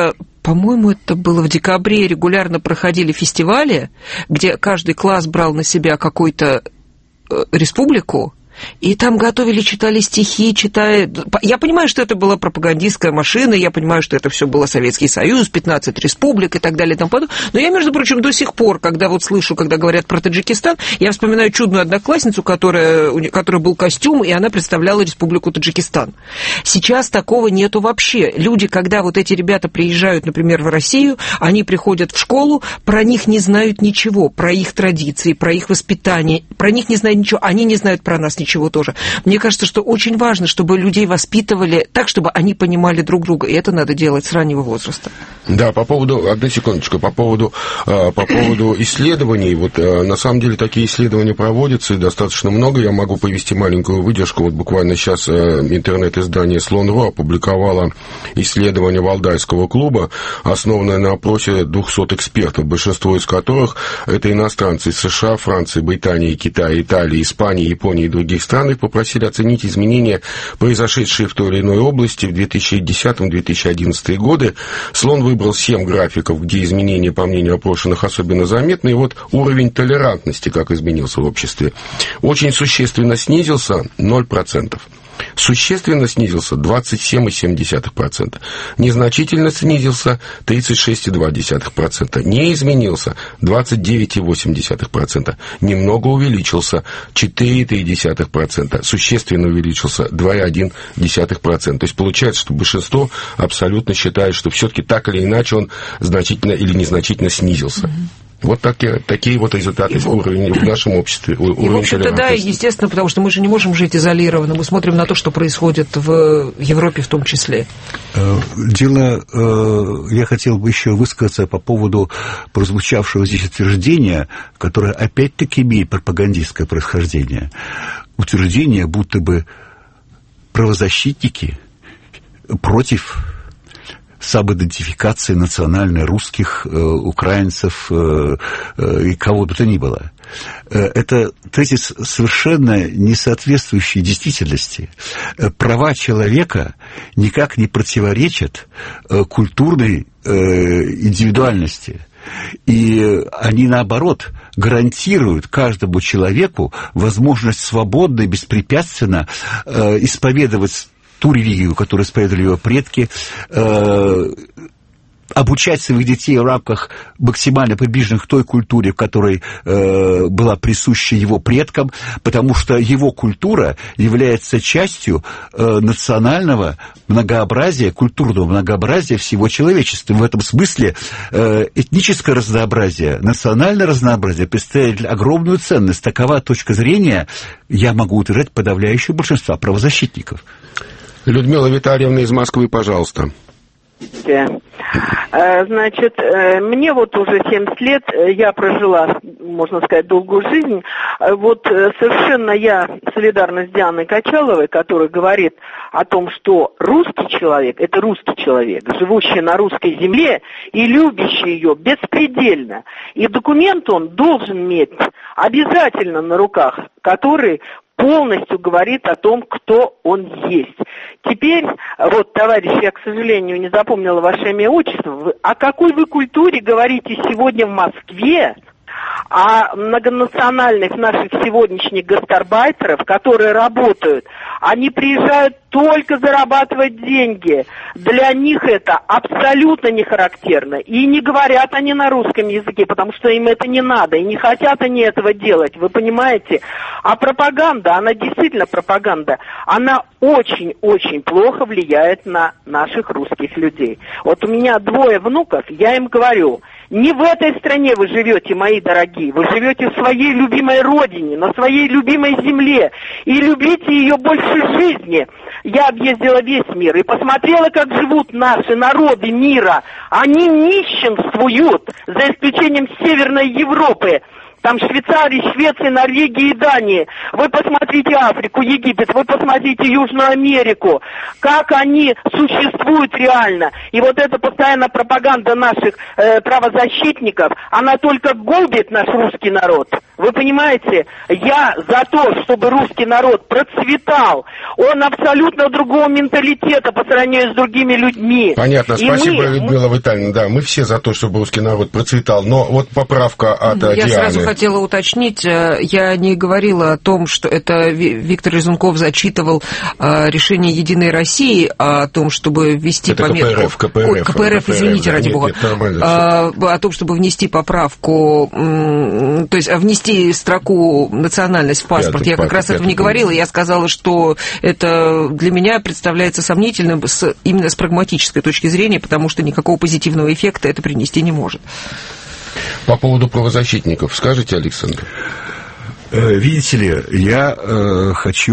по-моему, это было в декабре, регулярно проходили фестивали, где каждый класс брал на себя какую-то республику, и там готовили, читали стихи, Я понимаю, что это была пропагандистская машина, я понимаю, что это все было Советский Союз, 15 республик и так далее и тому подобное. Но я, между прочим, до сих пор, когда вот слышу, когда говорят про Таджикистан, я вспоминаю чудную одноклассницу, у которой был костюм, и она представляла Республику Таджикистан. Сейчас такого нету вообще. Люди, когда вот эти ребята приезжают, например, в Россию, они приходят в школу, про них не знают ничего, про их традиции, про их воспитание, про них не знают ничего, они не знают про нас ничего тоже. Мне кажется, что очень важно, чтобы людей воспитывали так, чтобы они понимали друг друга, и это надо делать с раннего возраста.
Да, одну секундочку, по поводу исследований, вот на самом деле такие исследования проводятся, и достаточно много, я могу привести маленькую выдержку, вот буквально сейчас интернет-издание «Слон.ру» опубликовало исследование Валдайского клуба, основанное на опросе 200 экспертов, большинство из которых это иностранцы из США, Франции, Британии, Китая, Италии, Испании, Японии и других стран. Их попросили оценить изменения, произошедшие в той или иной области в 2010-2011 годы. Слон выбрал 7 графиков, где изменения, по мнению опрошенных, особенно заметны. И вот уровень толерантности, как изменился в обществе. Очень существенно снизился 0%. Существенно снизился 27,7%. Незначительно снизился 36,2%. Не изменился 29,8%. Немного увеличился 4,3%. Существенно увеличился 2,1%. То есть получается, что большинство абсолютно считает, что все-таки так или иначе он значительно или незначительно снизился. Вот такие вот результаты уровня в нашем обществе.
И, в общем-то, да, естественно, потому что мы же не можем жить изолированно. Мы смотрим на то, что происходит в Европе в том числе.
Я хотел бы еще высказаться по поводу прозвучавшего здесь утверждения, которое опять-таки имеет пропагандистское происхождение. Утверждение, будто бы правозащитники против самоидентификации национальной русских, украинцев и кого бы то ни было. Это тезис совершенно не соответствующий действительности. Права человека никак не противоречат культурной индивидуальности. И они, наоборот, гарантируют каждому человеку возможность свободно и беспрепятственно исповедовать ту религию, которую исповедовали его предки, обучать своих детей в рамках максимально приближенных к той культуре, которой была присуща его предкам, потому что его культура является частью национального многообразия, культурного многообразия всего человечества. В этом смысле этническое разнообразие, национальное разнообразие представляет огромную ценность. Такова точка зрения, я могу утверждать, подавляющего большинства правозащитников.
Людмила Витальевна из Москвы, пожалуйста.
Значит, мне вот уже 70 лет, я прожила, можно сказать, долгую жизнь. Вот совершенно я солидарна с Дианой Качаловой, которая говорит о том, что русский человек – это русский человек, живущий на русской земле и любящий ее беспредельно. И документ он должен иметь обязательно на руках, который полностью говорит о том, кто он есть. Теперь, вот, товарищ, я, к сожалению, не запомнила ваше имя и отчество. О какой вы культуре говорите сегодня в Москве? А многонациональных наших сегодняшних гастарбайтеров, которые работают, они приезжают только зарабатывать деньги. Для них это абсолютно не характерно. И не говорят они на русском языке, потому что им это не надо. И не хотят они этого делать, вы понимаете? А пропаганда, она действительно пропаганда, она очень-очень плохо влияет на наших русских людей. Вот у меня 2 внуков, я им говорю: не в этой стране вы живете, мои дорогие, вы живете в своей любимой родине, на своей любимой земле, и любите ее больше жизни. Я объездила весь мир и посмотрела, как живут наши народы мира. Они нищенствуют, за исключением Северной Европы. Там Швейцария, Швеция, Норвегия и Дания. Вы посмотрите Африку, Египет, вы посмотрите Южную Америку. Как они существуют реально. И вот эта постоянная пропаганда наших правозащитников, она только губит наш русский народ. Вы понимаете, я за то, чтобы русский народ процветал. Он абсолютно другого менталитета по сравнению с другими людьми.
Понятно, и спасибо, Людмила Витальевна. Да, мы все за то, чтобы русский народ процветал. Но вот поправка от Дианы.
Я сразу хотела уточнить, я не говорила о том, что это Виктор Резунков зачитывал решение «Единой России» о том, чтобы ввести пометку... КПРФ, извините, ради бога. О том, чтобы внести поправку, то есть внести строку «национальность» в паспорт. Я как раз этого не говорила. Я сказала, что это для меня представляется сомнительным именно с прагматической точки зрения, потому что никакого позитивного эффекта это принести не может.
По поводу правозащитников скажите, Александр?
Видите ли, я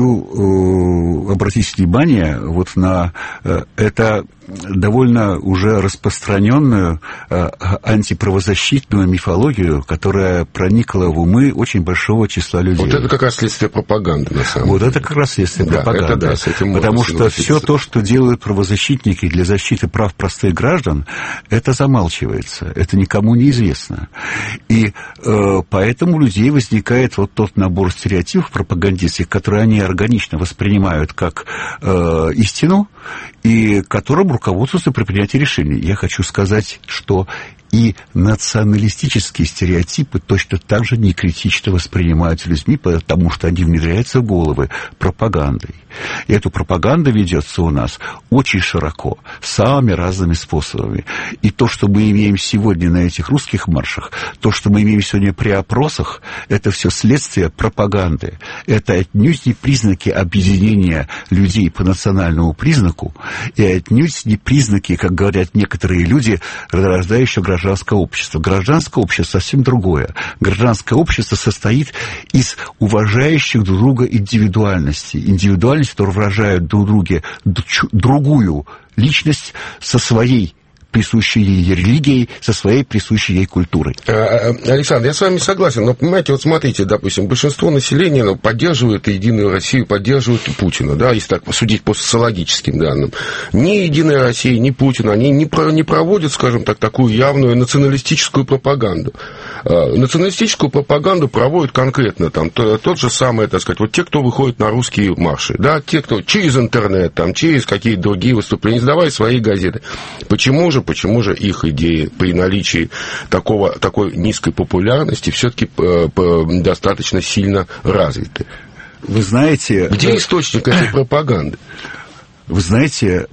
хочу обратить внимание вот на это довольно уже распространенную антиправозащитную мифологию, которая проникла в умы очень большого числа людей.
Вот это как раз следствие пропаганды, на самом деле.
Вот это как раз следствие пропаганды. Это да, с этим потому что все то, что делают правозащитники для защиты прав простых граждан, это замалчивается, это никому не известно. И поэтому у людей возникает вот тот набор стереотипов пропагандистских, которые они органично воспринимают как истину, и которым руководствуются при принятии решений. Я хочу сказать, что и националистические стереотипы точно так же некритично воспринимаются людьми, потому что они внедряются в головы пропагандой. И эта пропаганда ведется у нас очень широко, самыми разными способами. И то, что мы имеем сегодня на этих русских маршах, то, что мы имеем сегодня при опросах, это все следствие пропаганды. Это отнюдь не признаки объединения людей по национальному признаку, и отнюдь не признаки, как говорят некоторые люди, рождающего гражданское общество. Гражданское общество совсем другое. Гражданское общество состоит из уважающих друг друга индивидуальностей. Индивидуальности, которые выражают друг друге другую личность со своей присущей ей религией, со своей присущей ей культурой.
Александр, я с вами согласен, но, понимаете, вот смотрите, допустим, большинство населения поддерживает Единую Россию, поддерживает Путина, да, если так посудить по социологическим данным. Ни Единая Россия, ни Путин, они не проводят, скажем так, такую явную националистическую пропаганду. Националистическую пропаганду проводят конкретно там тот же самый, так сказать, вот те, кто выходит на русские марши, да, те, кто через интернет, там, через какие-то другие выступления, издавая свои газеты. Почему же их идеи при наличии такой низкой популярности все-таки достаточно сильно развиты?
Вы знаете...
Где источник этой пропаганды?
Вы знаете,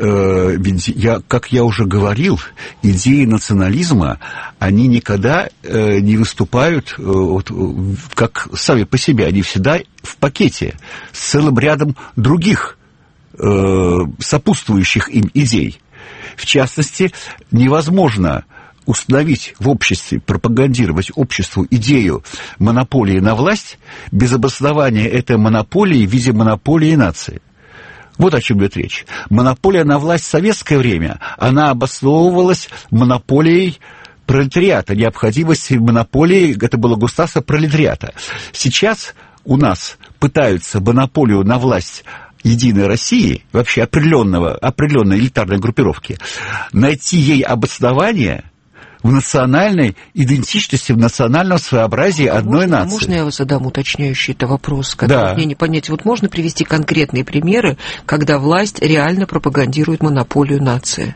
как я уже говорил, идеи национализма, они никогда не выступают как сами по себе, они всегда в пакете с целым рядом других сопутствующих им идей. В частности, невозможно установить в обществе, пропагандировать обществу идею монополии на власть без обоснования этой монополии в виде монополии нации. Вот о чем идет речь. Монополия на власть в советское время, она обосновывалась монополией пролетариата, необходимостью монополии, это было государство пролетариата. Сейчас у нас пытаются монополию на власть Единой России, вообще определенной элитарной группировки, найти ей обоснование в национальной идентичности, в национальном своеобразии одной нации.
Можно я вас задам уточняющий вопрос, который мне не понять? Вот можно привести конкретные примеры, когда власть реально пропагандирует монополию нации?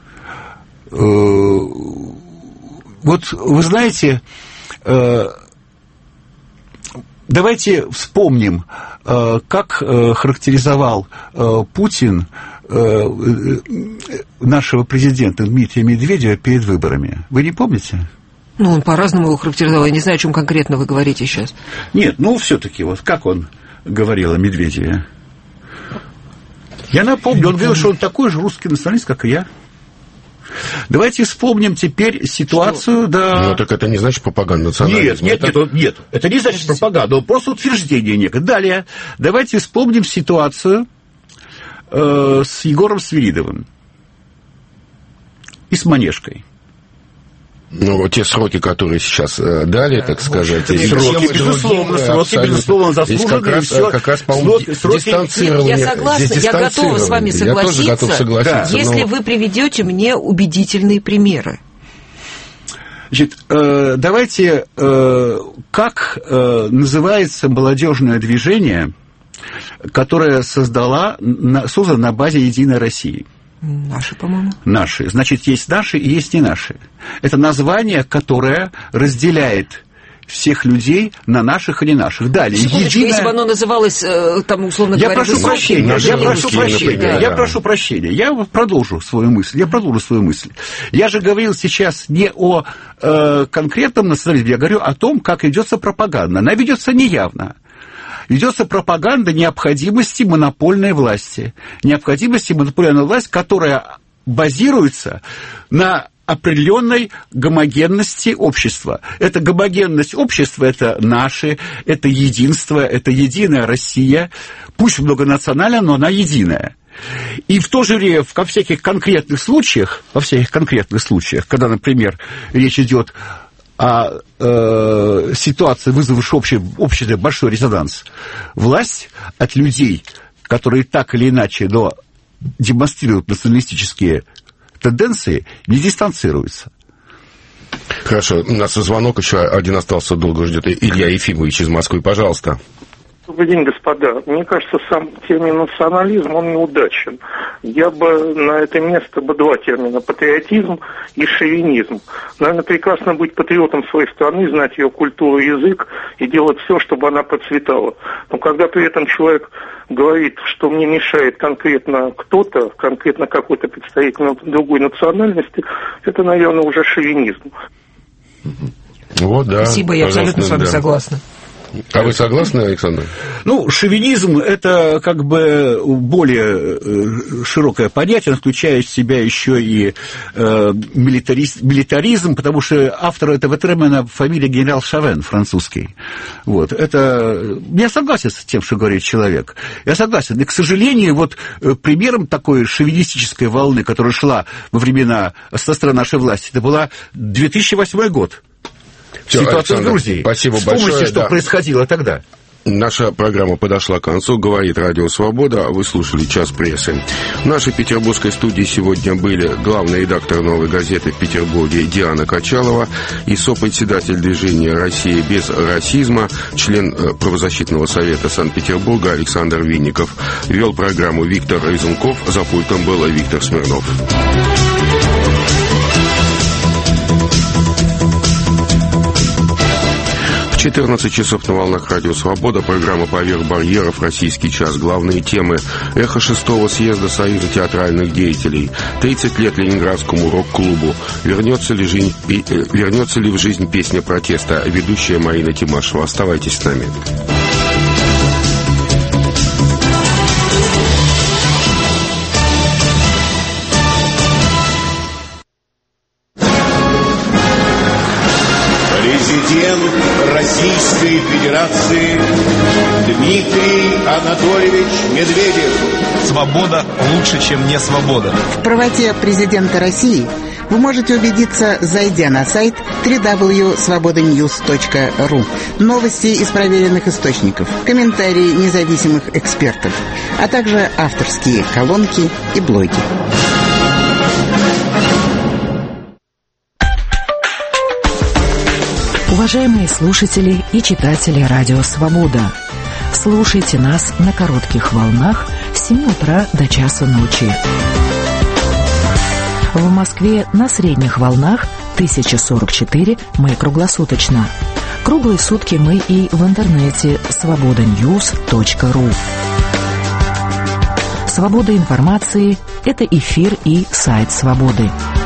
Вот вы знаете... Давайте вспомним, как характеризовал Путин нашего президента Дмитрия Медведева перед выборами. Вы не помните?
Ну, он по-разному его характеризовал. Я не знаю, о чем конкретно вы говорите сейчас.
Нет, все-таки вот как он говорил о Медведеве? Я напомню, он говорил, что он такой же русский националист, как и я. Давайте вспомним теперь ситуацию, да...
Ну, так это не значит пропаганда национализма.
Нет, это не значит пропаганда, это просто утверждение некое. Далее, давайте вспомним ситуацию с Егором Свиридовым и с Манежкой.
Ну, те сроки, которые сейчас дали, так сказать,
сроки, безусловно, заслуженные.
Как раз, по-моему, дистанцирование.
Я согласна, я готова с вами согласиться,
тоже готов согласиться,
если вы приведете мне убедительные примеры.
Значит, давайте, как называется молодежное движение, которое создано на базе «Единой России»?
Наши, по-моему.
Наши. Значит, есть наши и есть не наши. Это название, которое разделяет всех людей на наших и не наших. Далее,
единое... Если бы оно называлось, там, условно говоря...
Я прошу прощения. Я продолжу свою мысль. Я же говорил сейчас не о конкретном национализме, я говорю о том, как ведется пропаганда. Она ведется неявно. Ведется пропаганда необходимости монопольной власти. Которая базируется на определенной гомогенности общества. Эта гомогенность общества – это наши, это единство, это единая Россия. Пусть многонациональная, но она единая. И в то же время во всяких конкретных случаях, когда, например, речь идет о ситуации, вызвавшей общий большой резонанс, власть от людей, которые так или иначе демонстрируют националистические тенденции, не дистанцируется.
Хорошо, у нас звонок еще один остался, долго ждет. Илья Ефимович из Москвы, пожалуйста.
Добрый день, господа. Мне кажется, сам термин национализм, он неудачен. Я бы на это место два термина: патриотизм и шовинизм. Наверное, прекрасно быть патриотом своей страны, знать ее культуру и язык и делать все, чтобы она процветала. Но когда при этом человек говорит, что мне мешает конкретно кто-то, конкретно какой-то представитель другой национальности, это, наверное, уже шовинизм.
Вот, да.
Спасибо, я абсолютно с вами согласна.
А вы согласны, Александр?
Ну, шовинизм – это как бы более широкое понятие, он включает в себя еще и милитаризм, потому что автор этого термина фамилия генерал Шовен, французский. Вот. Это... Я согласен с тем, что говорит человек. Я согласен. И, к сожалению, вот примером такой шовинистической волны, которая шла во времена со стороны нашей власти, это была 2008 год. Ситуация в Грузии.
Спасибо
большое. Вспомните, что
да.
происходило тогда.
Наша программа подошла к концу. Говорит Радио Свобода. Вы слушали «Час прессы». В нашей петербургской студии сегодня были главный редактор «Новой газеты» в Петербурге Диана Качалова и сопредседатель движения «Россия без расизма», член правозащитного совета Санкт-Петербурга Александр Винников. Вел программу Виктор Резунков. За пультом был Виктор Смирнов. В 14 часов на волнах Радио Свобода программа «Поверх барьеров. Российский час». Главные темы: эхо 6-го съезда Союза театральных деятелей, 30 лет Ленинградскому рок-клубу, вернется ли в жизнь песня протеста, ведущая Марина Тимашева. Оставайтесь с нами.
Президент Российской Федерации Дмитрий Анатольевич Медведев.
Свобода лучше, чем не свобода.
В правоте президента России вы можете убедиться, зайдя на сайт www.svobodanews.ru. Новости из проверенных источников, комментарии независимых экспертов, а также авторские колонки и блоги.
Уважаемые слушатели и читатели Радио Свобода, слушайте нас на коротких волнах с 7 утра до часу ночи. В Москве на средних волнах 1044 мы круглосуточно. Круглые сутки мы и в интернете svobodanews.ru. Свобода информации – это эфир и сайт Свободы.